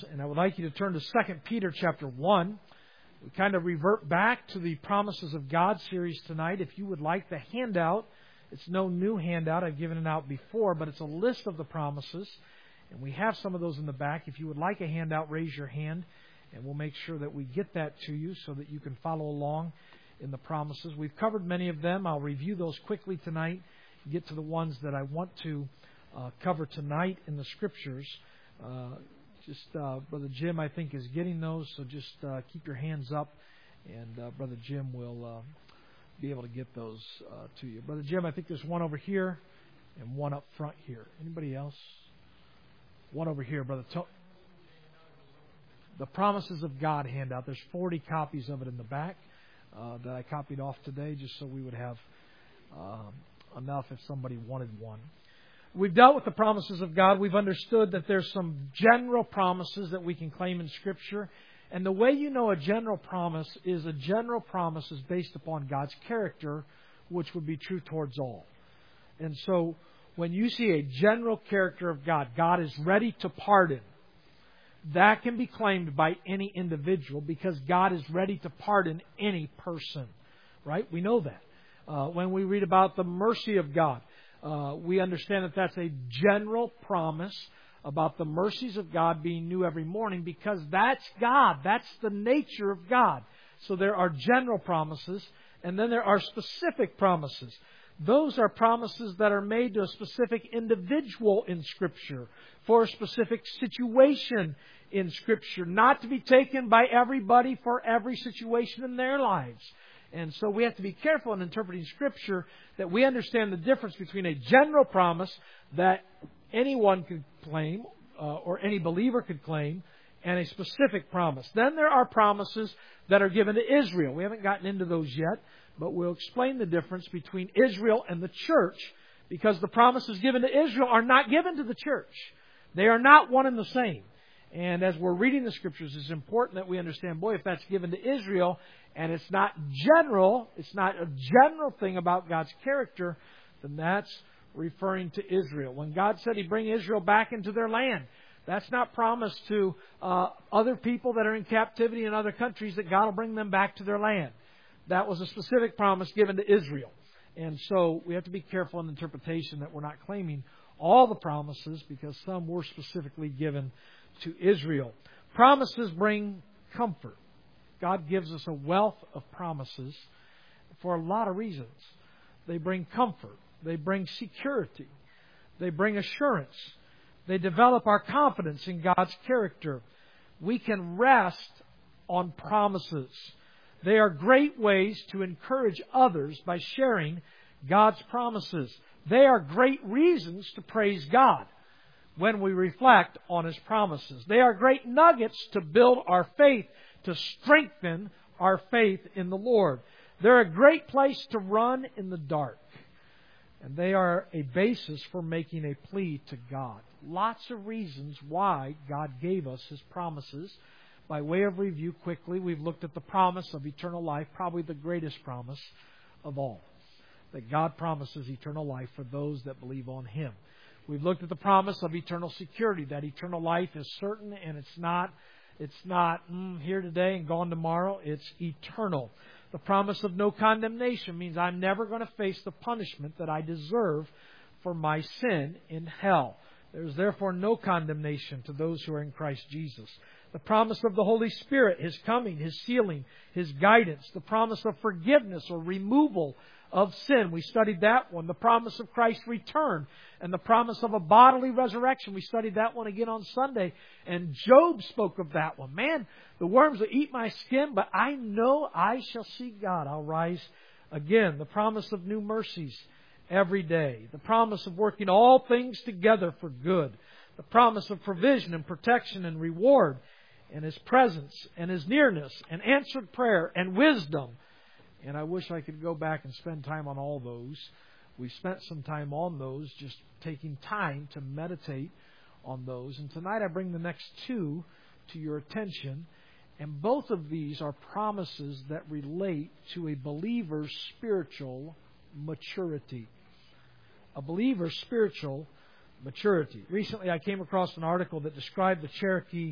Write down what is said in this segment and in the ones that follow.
and I would like you to turn to 2 Peter chapter 1. We kind of revert back to the Promises of God series tonight. If you would like the handout, it's no new handout. I've given it out before, but it's a list of the promises, and we have some of those in the back. If you would like a handout, raise your hand, and we'll make sure that we get that to you so that you can follow along in the promises. We've covered many of them. I'll review those quickly tonight, get to the ones that I want to cover tonight in the Scriptures. Brother Jim, I think, is getting those, so just keep your hands up, and Brother Jim will be able to get those to you. Brother Jim, I think there's one over here and one up front here. Anybody else? One over here, Brother the Promises of God handout. There's 40 copies of it in the back that I copied off today, just so we would have enough if somebody wanted one. We've dealt with the promises of God. We've understood that there's some general promises that we can claim in Scripture. And the way you know a general promise is based upon God's character, which would be true towards all. And so when you see a general character of God, God is ready to pardon. That can be claimed by any individual because God is ready to pardon any person. Right? We know that. When we read about the mercy of God, we understand that that's a general promise about the mercies of God being new every morning because that's God. That's the nature of God. So there are general promises, and then there are specific promises. Those are promises that are made to a specific individual in Scripture for a specific situation in Scripture, not to be taken by everybody for every situation in their lives. And so we have to be careful in interpreting Scripture that we understand the difference between a general promise that anyone could claim or any believer could claim and a specific promise. Then there are promises that are given to Israel. We haven't gotten into those yet, but we'll explain the difference between Israel and the church because the promises given to Israel are not given to the church. They are not one and the same. And as we're reading the Scriptures, it's important that we understand, if that's given to Israel and it's not general, it's not a general thing about God's character, then that's referring to Israel. When God said He'd bring Israel back into their land, that's not promised to other people that are in captivity in other countries that God will bring them back to their land. That was a specific promise given to Israel. And so we have to be careful in interpretation that we're not claiming all the promises because some were specifically given to Israel. Promises bring comfort. God gives us a wealth of promises for a lot of reasons. They bring comfort. They bring security. They bring assurance. They develop our confidence in God's character. We can rest on promises. They are great ways to encourage others by sharing God's promises. They are great reasons to praise God when we reflect on His promises. They are great nuggets to build our faith, to strengthen our faith in the Lord. They're a great place to run in the dark. And they are a basis for making a plea to God. Lots of reasons why God gave us His promises. By way of review quickly, we've looked at the promise of eternal life, probably the greatest promise of all. That God promises eternal life for those that believe on Him. We've looked at the promise of eternal security, that eternal life is certain and it's not here today and gone tomorrow. It's eternal. The promise of no condemnation means I'm never going to face the punishment that I deserve for my sin in hell. There is therefore no condemnation to those who are in Christ Jesus. The promise of the Holy Spirit, His coming, His sealing, His guidance. The promise of forgiveness or removal of sin. We studied that one. The promise of Christ's return and the promise of a bodily resurrection. We studied that one again on Sunday. And Job spoke of that one. Man, the worms will eat my skin, but I know I shall see God. I'll rise again. The promise of new mercies every day. The promise of working all things together for good. The promise of provision and protection and reward and His presence and His nearness and answered prayer and wisdom. And I wish I could go back and spend time on all those. We spent some time on those, just taking time to meditate on those. And tonight I bring the next two to your attention. And both of these are promises that relate to a believer's spiritual maturity. A believer's spiritual maturity. Recently I came across an article that described the Cherokee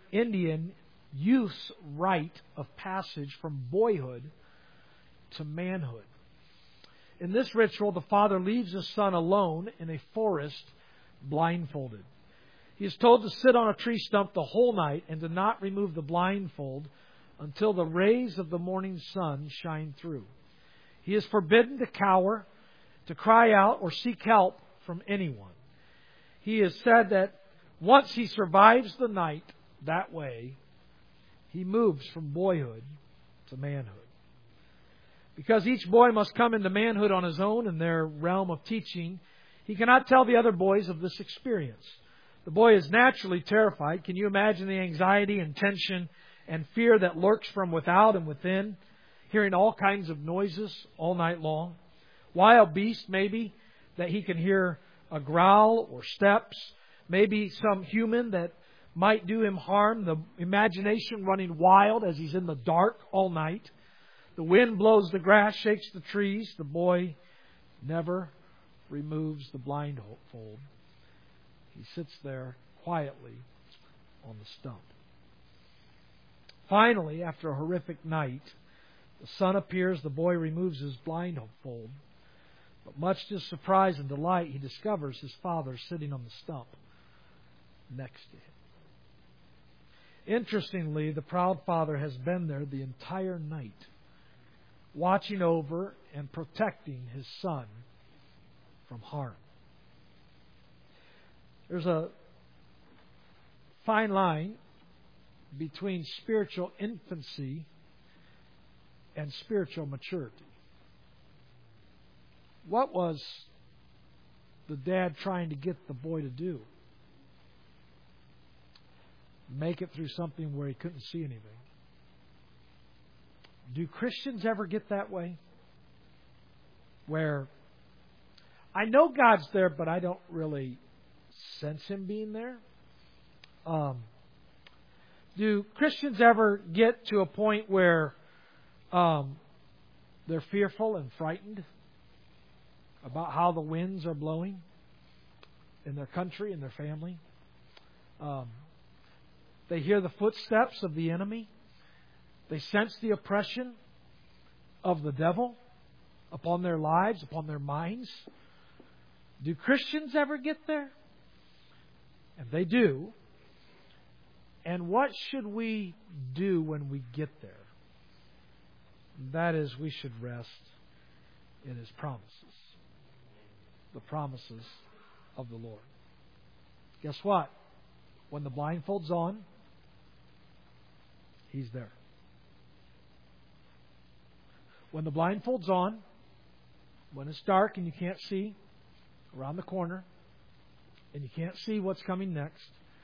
Indian youth's rite of passage from boyhood to manhood. In this ritual, the father leaves his son alone in a forest, blindfolded. He is told to sit on a tree stump the whole night and to not remove the blindfold until the rays of the morning sun shine through. He is forbidden to cower, to cry out, or seek help from anyone. He has said that once he survives the night that way, he moves from boyhood to manhood. Because each boy must come into manhood on his own in their realm of teaching, he cannot tell the other boys of this experience. The boy is naturally terrified. Can you imagine the anxiety and tension and fear that lurks from without and within, hearing all kinds of noises all night long? Wild beasts, maybe, that he can hear a growl or steps. Maybe some human that might do him harm. The imagination running wild as he's in the dark all night. The wind blows the grass, shakes the trees. The boy never removes the blindfold. He sits there quietly on the stump. Finally, after a horrific night, the sun appears. The boy removes his blindfold. But much to his surprise and delight, he discovers his father sitting on the stump next to him. Interestingly, the proud father has been there the entire night, watching over and protecting his son from harm. There's a fine line between spiritual infancy and spiritual maturity. What was the dad trying to get the boy to do? Make it through something where he couldn't see anything. Do Christians ever get that way? Where I know God's there, but I don't really sense Him being there? Do Christians ever get to a point where they're fearful and frightened about how the winds are blowing in their country and their family? They hear the footsteps of the enemy. They sense the oppression of the devil upon their lives, upon their minds. Do Christians ever get there? And they do. And what should we do when we get there? That is, we should rest in His promises. The promises of the Lord. Guess what? When the blindfold's on, He's there. When the blindfold's on, when it's dark and you can't see around the corner, and you can't see what's coming next,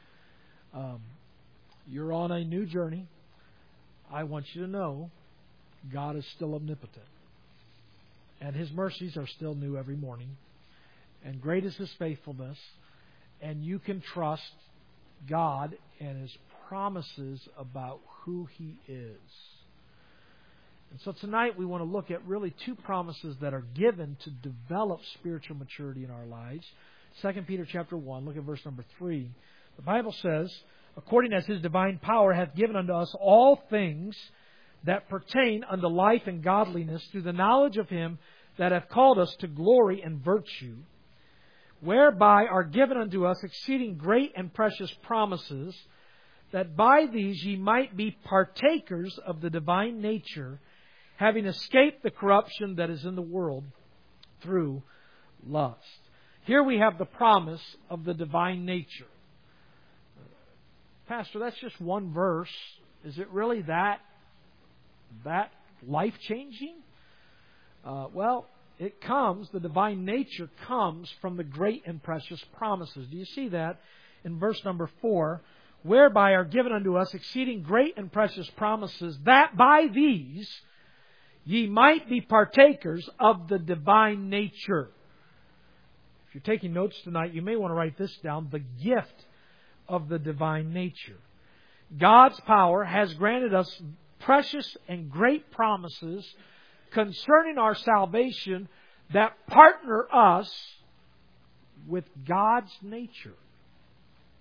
you're on a new journey. I want you to know God is still omnipotent. And His mercies are still new every morning. And great is His faithfulness. And you can trust God and His promises about who He is. And so tonight we want to look at really two promises that are given to develop spiritual maturity in our lives. 2 Peter chapter 1, look at verse number 3. The Bible says, according as His divine power hath given unto us all things that pertain unto life and godliness through the knowledge of Him that hath called us to glory and virtue, whereby are given unto us exceeding great and precious promises, that by these ye might be partakers of the divine nature, having escaped the corruption that is in the world through lust. Here we have the promise of the divine nature. Pastor, that's just one verse. Is it really that life-changing? Well, it comes, the divine nature comes from the great and precious promises. Do you see that in verse number 4? Whereby are given unto us exceeding great and precious promises, that by these ye might be partakers of the divine nature. If you're taking notes tonight, you may want to write this down. The gift of the divine nature. God's power has granted us precious and great promises concerning our salvation that partner us with God's nature.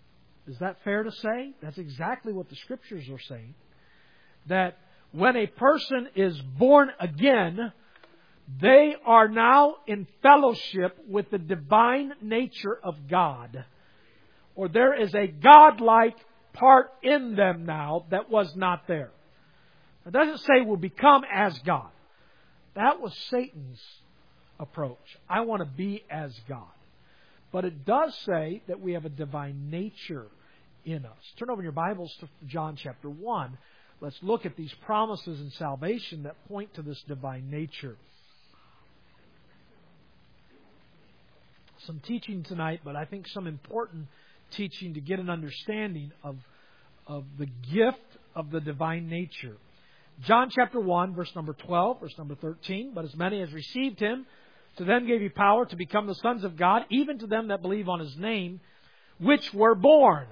Is that fair to say? That's exactly what the Scriptures are saying. That when a person is born again, they are now in fellowship with the divine nature of God. Or there is a God-like part in them now that was not there. It doesn't say we'll become as God. That was Satan's approach. I want to be as God. But it does say that we have a divine nature in us. Turn over your Bibles to John chapter 1. Let's look at these promises in salvation that point to this divine nature. Some teaching tonight, but I think some important teaching to get an understanding of the gift of the divine nature. John chapter 1, verse number 12, verse number 13. But as many as received Him, to them gave He power to become the sons of God, even to them that believe on His name, which were born.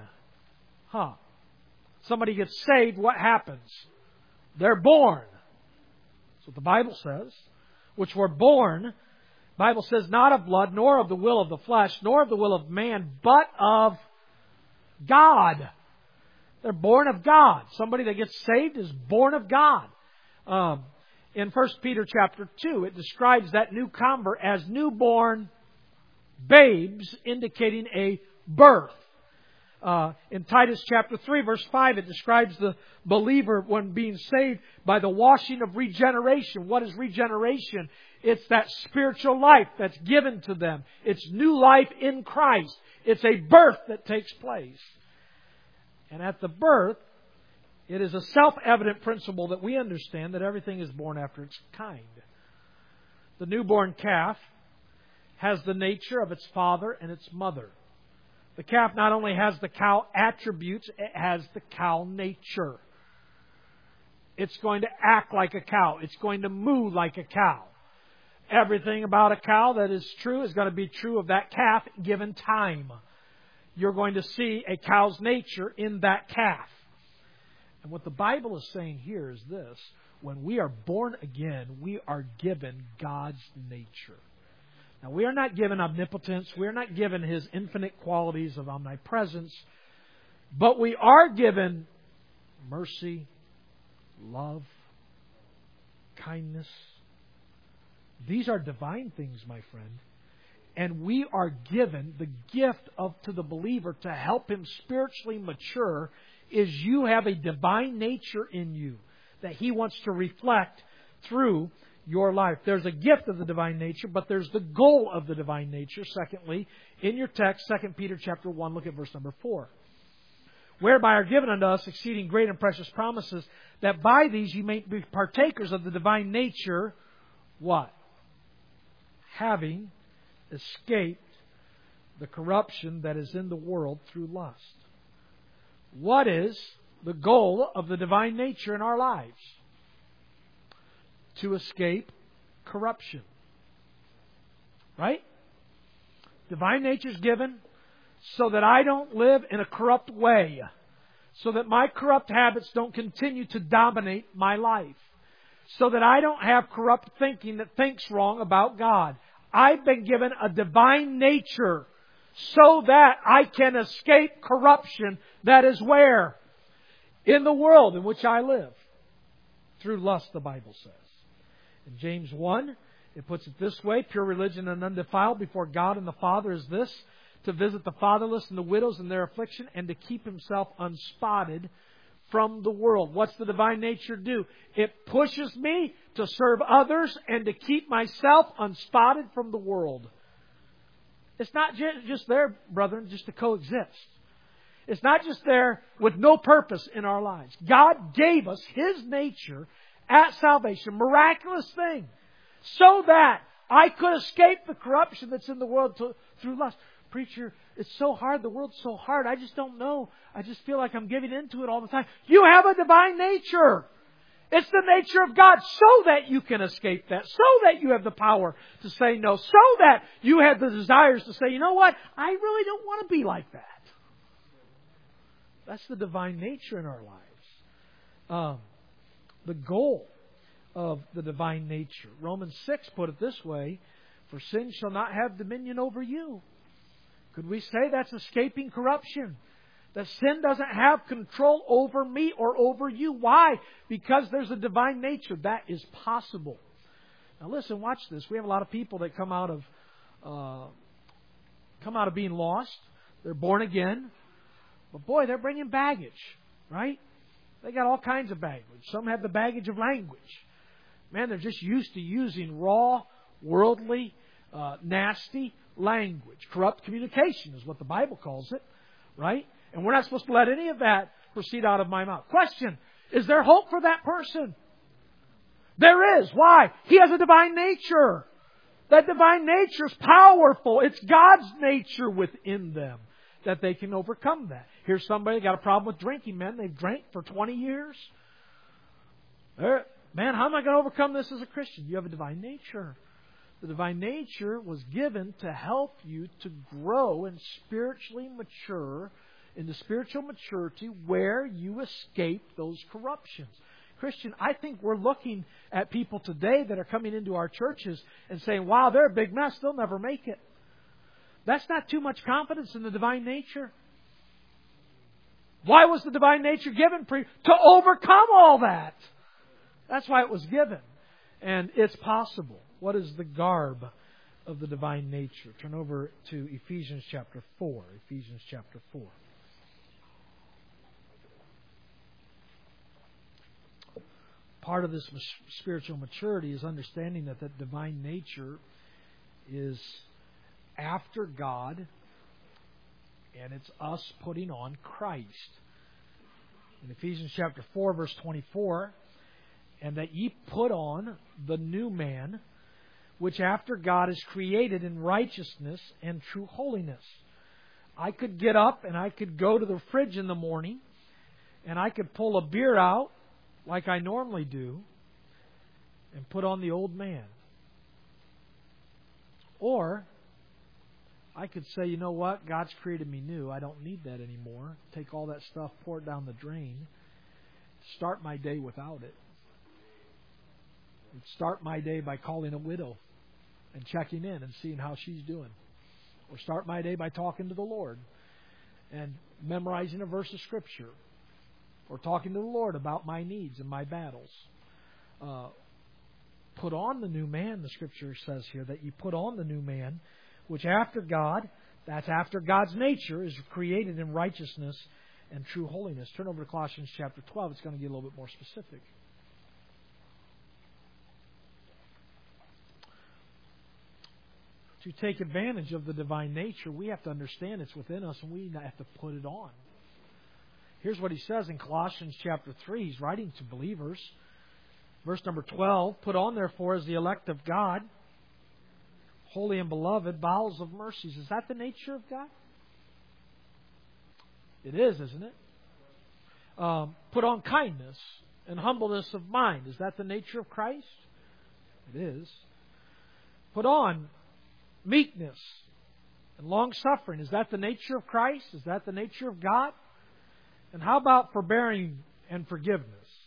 Somebody gets saved, what happens? They're born. That's what the Bible says. Which were born, the Bible says, not of blood, nor of the will of the flesh, nor of the will of man, but of God. They're born of God. Somebody that gets saved is born of God. In 1 Peter chapter 2, it describes that new convert as newborn babes, indicating a birth. In Titus chapter 3, verse 5, it describes the believer when being saved by the washing of regeneration. What is regeneration? It's that spiritual life that's given to them. It's new life in Christ. It's a birth that takes place. And at the birth, it is a self-evident principle that we understand that everything is born after its kind. The newborn calf has the nature of its father and its mother. The calf not only has the cow attributes, it has the cow nature. It's going to act like a cow. It's going to moo like a cow. Everything about a cow that is true is going to be true of that calf given time. You're going to see a cow's nature in that calf. And what the Bible is saying here is this. When we are born again, we are given God's nature. Now, we are not given omnipotence. We are not given His infinite qualities of omnipresence. But we are given mercy, love, kindness. These are divine things, my friend. And we are given the gift to the believer to help him spiritually mature is you have a divine nature in you that He wants to reflect through your life. There's a gift of the divine nature, but there's the goal of the divine nature. Secondly, in your text, 2 Peter chapter 1, look at verse number 4. Whereby are given unto us exceeding great and precious promises, that by these ye may be partakers of the divine nature, what? Having escaped the corruption that is in the world through lust. What is the goal of the divine nature in our lives? To escape corruption. Right? Divine nature is given so that I don't live in a corrupt way. So that my corrupt habits don't continue to dominate my life. So that I don't have corrupt thinking that thinks wrong about God. I've been given a divine nature so that I can escape corruption that is where? In the world in which I live. Through lust, the Bible says. In James 1, it puts it this way: pure religion and undefiled before God and the Father is this, to visit the fatherless and the widows in their affliction, and to keep himself unspotted from the world. What's the divine nature do? It pushes me to serve others and to keep myself unspotted from the world. It's not just there, brethren, just to coexist. It's not just there with no purpose in our lives. God gave us His nature at salvation, miraculous thing, so that I could escape the corruption that's in the world through lust. Preacher, it's so hard. The world's so hard. I just don't know. I just feel like I'm giving into it all the time. You have a divine nature. It's the nature of God so that you can escape that. So that you have the power to say no. So that you have the desires to say, you know what? I really don't want to be like that. That's the divine nature in our lives. The goal of the divine nature. Romans 6 put it this way: for sin shall not have dominion over you. Could we say that's escaping corruption? That sin doesn't have control over me or over you. Why? Because there's a divine nature. That is possible. Now listen, watch this. We have a lot of people that come out of being lost. They're born again. But boy, they're bringing baggage, right? They got all kinds of baggage. Some have the baggage of language. Man, they're just used to using raw, worldly, nasty language. Corrupt communication is what the Bible calls it, right? And we're not supposed to let any of that proceed out of my mouth. Question, is there hope for that person? There is. Why? He has a divine nature. That divine nature is powerful. It's God's nature within them that they can overcome that. Here's somebody got a problem with drinking, man. They've drank for 20 years. Man, how am I going to overcome this as a Christian? You have a divine nature. The divine nature was given to help you to grow and spiritually mature into spiritual maturity where you escape those corruptions. Christian, I think we're looking at people today that are coming into our churches and saying, wow, they're a big mess. They'll never make it. That's not too much confidence in the divine nature. Why was the divine nature given? To overcome all that. That's why it was given. And it's possible. What is the garb of the divine nature? Turn over to Ephesians chapter 4. Ephesians chapter 4. Part of this spiritual maturity is understanding that that divine nature is after God, and it's us putting on Christ. In Ephesians chapter 4, verse 24, and that ye put on the new man, which after God is created in righteousness and true holiness. I could get up and I could go to the fridge in the morning, and I could pull a beer out like I normally do, and put on the old man. Or I could say, you know what? God's created me new. I don't need that anymore. Take all that stuff, pour it down the drain. Start my day without it. Start my day by calling a widow and checking in and seeing how she's doing. Or start my day by talking to the Lord and memorizing a verse of Scripture. Or talking to the Lord about my needs and my battles. Put on the new man, the Scripture says here, that you put on the new man, which after God, that's after God's nature, is created in righteousness and true holiness. Turn over to Colossians chapter 12. It's going to get a little bit more specific. To take advantage of the divine nature, we have to understand it's within us, and we have to put it on. Here's what he says in Colossians chapter 3. He's writing to believers. Verse number 12, put on therefore as the elect of God, holy and beloved, bowels of mercies. Is that the nature of God? It is, isn't it? Put on kindness and humbleness of mind. Is that the nature of Christ? It is. Put on meekness and long-suffering. Is that the nature of Christ? Is that the nature of God? And how about forbearing and forgiveness?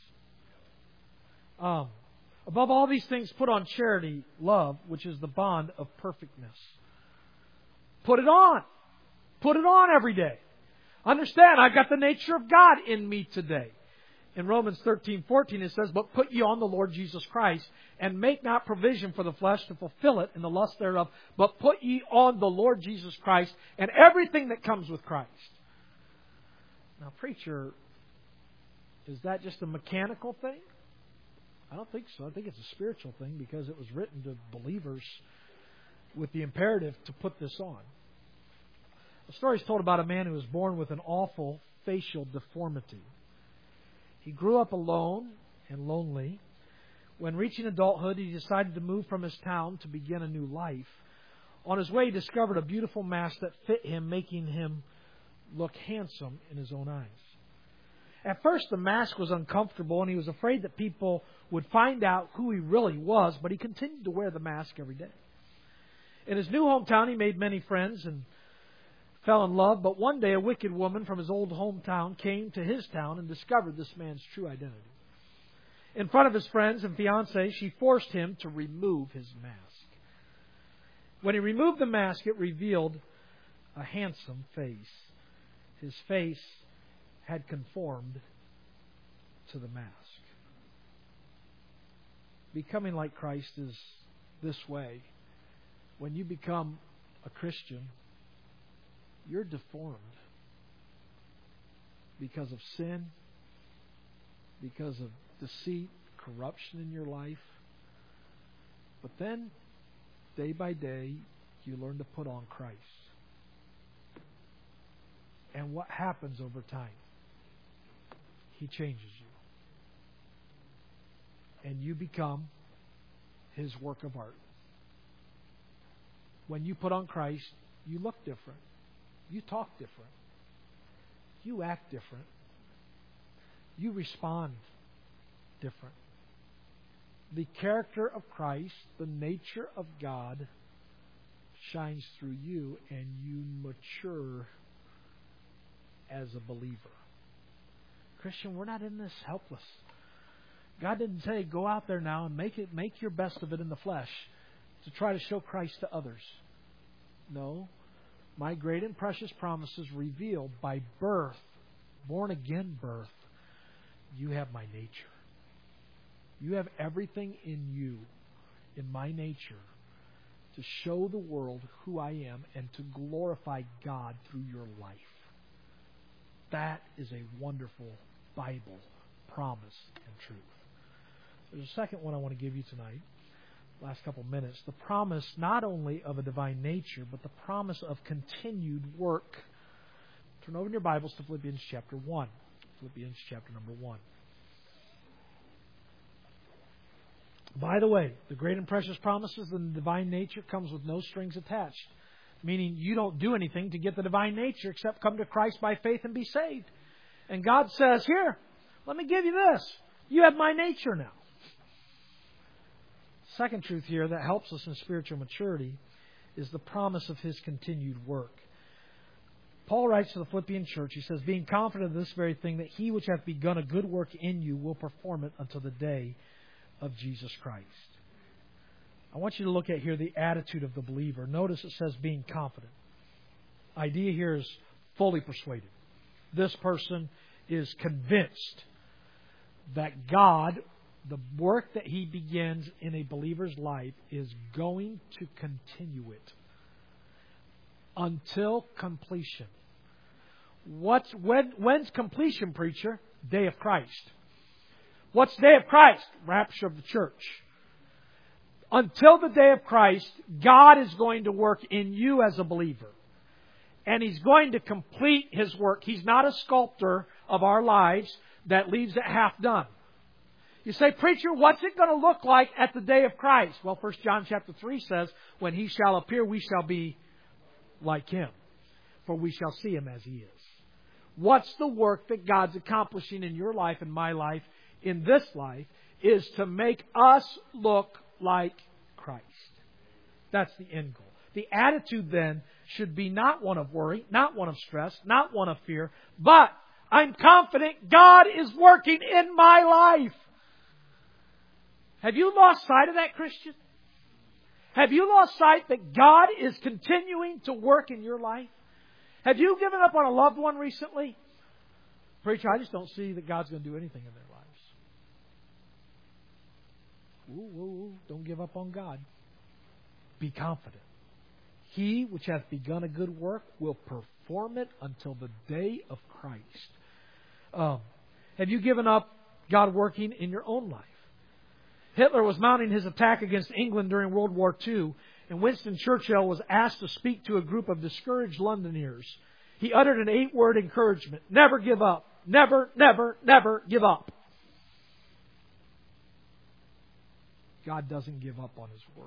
Above all these things, put on charity, love, which is the bond of perfectness. Put it on. Put it on every day. Understand, I've got the nature of God in me today. In Romans 13:14 it says, but put ye on the Lord Jesus Christ, and make not provision for the flesh to fulfill it in the lust thereof, but put ye on the Lord Jesus Christ, and everything that comes with Christ. Now, preacher, is that just a mechanical thing? I don't think so. I think it's a spiritual thing because it was written to believers with the imperative to put this on. A story is told about a man who was born with an awful facial deformity. He grew up alone and lonely. When reaching adulthood, he decided to move from his town to begin a new life. On his way, he discovered a beautiful mask that fit him, making him look handsome in his own eyes. At first, the mask was uncomfortable, and he was afraid that people would find out who he really was, but he continued to wear the mask every day. In his new hometown, he made many friends and fell in love, but one day a wicked woman from his old hometown came to his town and discovered this man's true identity. In front of his friends and fiancé, she forced him to remove his mask. When he removed the mask, it revealed a handsome face. His face had conformed to the mask. Becoming like Christ is this way. When you become a Christian, you're deformed because of sin, because of deceit, corruption in your life. But then, day by day, you learn to put on Christ. And what happens over time? He changes you. And you become His work of art. When you put on Christ, you look different. You talk different. You act different. You respond different. The character of Christ, the nature of God, shines through you, and you mature as a believer. Christian, we're not in this helpless. God didn't say, go out there now and make your best of it in the flesh to try to show Christ to others. No. My great and precious promises revealed by birth, born again birth, you have my nature. You have everything in you, in my nature, to show the world who I am and to glorify God through your life. That is a wonderful Bible promise and truth. There's a second one I want to give you tonight, last couple minutes. The promise not only of a divine nature, but the promise of continued work. Turn over in your Bibles to Philippians chapter 1. Philippians chapter number 1. By the way, the great and precious promises in the divine nature comes with no strings attached. Meaning you don't do anything to get the divine nature except come to Christ by faith and be saved. And God says, here, let me give you this. You have my nature now. Second truth here that helps us in spiritual maturity is the promise of His continued work. Paul writes to the Philippian church, he says, being confident of this very thing, that He which hath begun a good work in you will perform it until the day of Jesus Christ. I want you to look at here the attitude of the believer. Notice it says being confident. Idea here is fully persuaded. This person is convinced that God, the work that He begins in a believer's life, is going to continue it until completion. When's completion, preacher? Day of Christ. What's day of Christ? Rapture of the church. Until the day of Christ, God is going to work in you as a believer. And He's going to complete His work. He's not a sculptor of our lives that leaves it half done. You say, preacher, what's it going to look like at the day of Christ? Well, 1 John chapter 3 says, when He shall appear, we shall be like Him, for we shall see Him as He is. What's the work that God's accomplishing in your life and my life, in this life, is to make us look like Christ. That's the end goal. The attitude then should be not one of worry, not one of stress, not one of fear, but I'm confident God is working in my life. Have you lost sight of that, Christian? Have you lost sight that God is continuing to work in your life? Have you given up on a loved one recently? Preacher, I just don't see that God's going to do anything in their lives. Ooh, don't give up on God. Be confident. He which hath begun a good work will perform it until the day of Christ. Have you given up God working in your own life? Hitler was mounting his attack against England during World War II, and Winston Churchill was asked to speak to a group of discouraged Londoners. He uttered an 8-word encouragement. Never give up. Never, never, never give up. God doesn't give up on His work.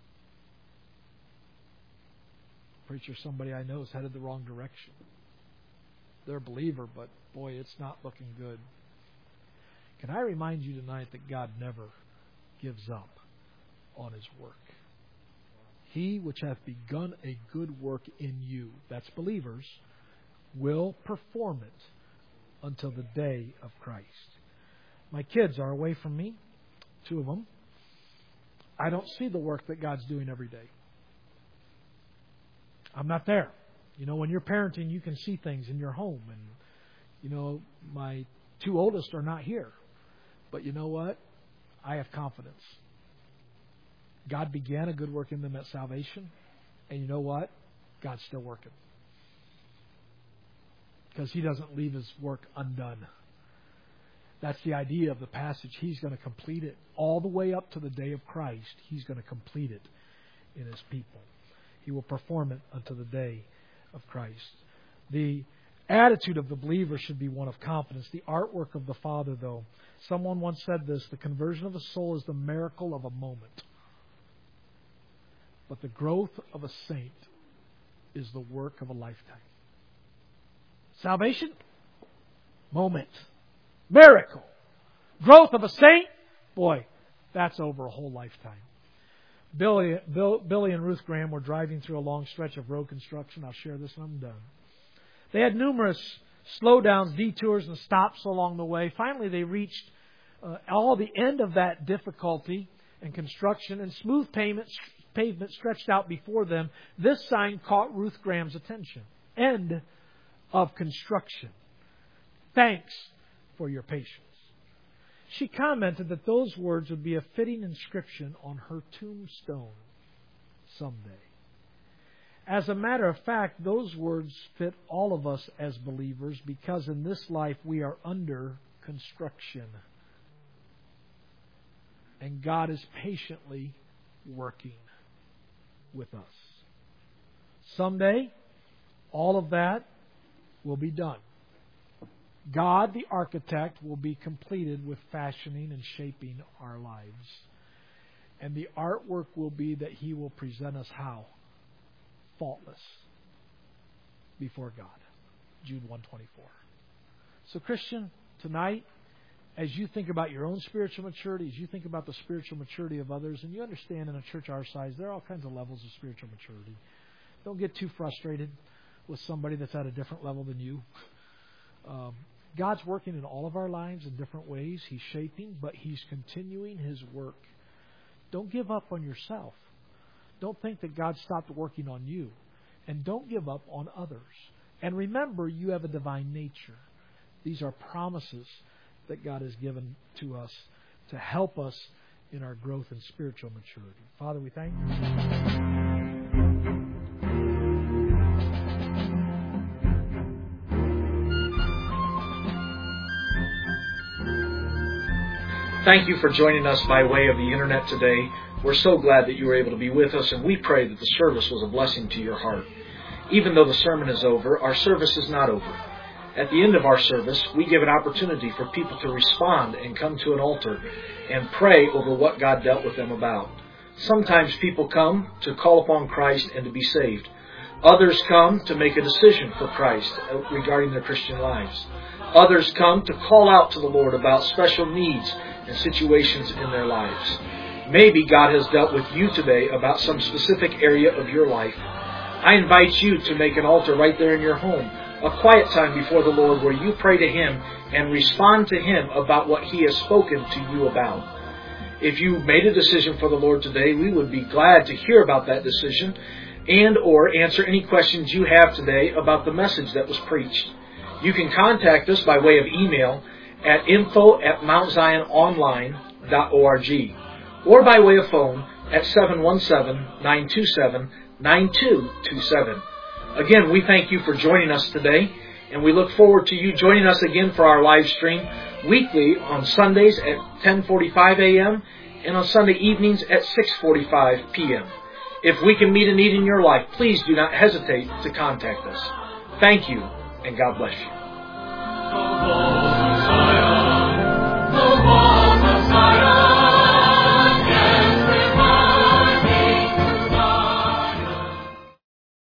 Preacher, somebody I know is headed the wrong direction. They're a believer, but boy, it's not looking good. Can I remind you tonight that God never gives up on His work? He which hath begun a good work in you, that's believers, will perform it until the day of Christ. My kids are away from me, 2 of them. I don't see the work that God's doing every day. I'm not there. You know, when you're parenting, you can see things in your home. And, you know, my 2 oldest are not here. But you know what? I have confidence. God began a good work in them at salvation. And you know what? God's still working. Because He doesn't leave His work undone. That's the idea of the passage. He's going to complete it all the way up to the day of Christ. He's going to complete it in His people. He will perform it unto the day of Christ. The attitude of the believer should be one of confidence. The artwork of the Father, though, someone once said this, the conversion of a soul is the miracle of a moment. But the growth of a saint is the work of a lifetime. Salvation? Moment. Miracle. Growth of a saint? Boy, that's over a whole lifetime. Billy and Ruth Graham were driving through a long stretch of road construction. I'll share this and I'm done. They had numerous slowdowns, detours, and stops along the way. Finally, they reached all the end of that difficulty and construction, and smooth pavement stretched out before them. This sign caught Ruth Graham's attention. End of construction. Thanks for your patience. She commented that those words would be a fitting inscription on her tombstone someday. As a matter of fact, those words fit all of us as believers because in this life we are under construction. And God is patiently working with us. Someday, all of that will be done. God, the architect, will be completed with fashioning and shaping our lives. And the artwork will be that He will present us how? Faultless before God. Jude 1:24. So Christian, tonight, as you think about your own spiritual maturity, as you think about the spiritual maturity of others, and you understand in a church our size, there are all kinds of levels of spiritual maturity. Don't get too frustrated with somebody that's at a different level than you. God's working in all of our lives in different ways. He's shaping, but He's continuing His work. Don't give up on yourself. Don't think that God stopped working on you. And don't give up on others. And remember, you have a divine nature. These are promises that God has given to us to help us in our growth in spiritual maturity. Father, we thank You. Thank you for joining us by way of the Internet today. We're so glad that you were able to be with us, and we pray that the service was a blessing to your heart. Even though the sermon is over, our service is not over. At the end of our service, we give an opportunity for people to respond and come to an altar and pray over what God dealt with them about. Sometimes people come to call upon Christ and to be saved. Others come to make a decision for Christ regarding their Christian lives. Others come to call out to the Lord about special needs and situations in their lives. Maybe God has dealt with you today about some specific area of your life. I invite you to make an altar right there in your home, a quiet time before the Lord where you pray to Him and respond to Him about what He has spoken to you about. If you made a decision for the Lord today, we would be glad to hear about that decision and or answer any questions you have today about the message that was preached. You can contact us by way of email at info@mountziononline.org or by way of phone at 717-927-9227. Again, we thank you for joining us today, and we look forward to you joining us again for our live stream weekly on Sundays at 10:45 a.m. and on Sunday evenings at 6:45 p.m. If we can meet a need in your life, please do not hesitate to contact us. Thank you, and God bless you.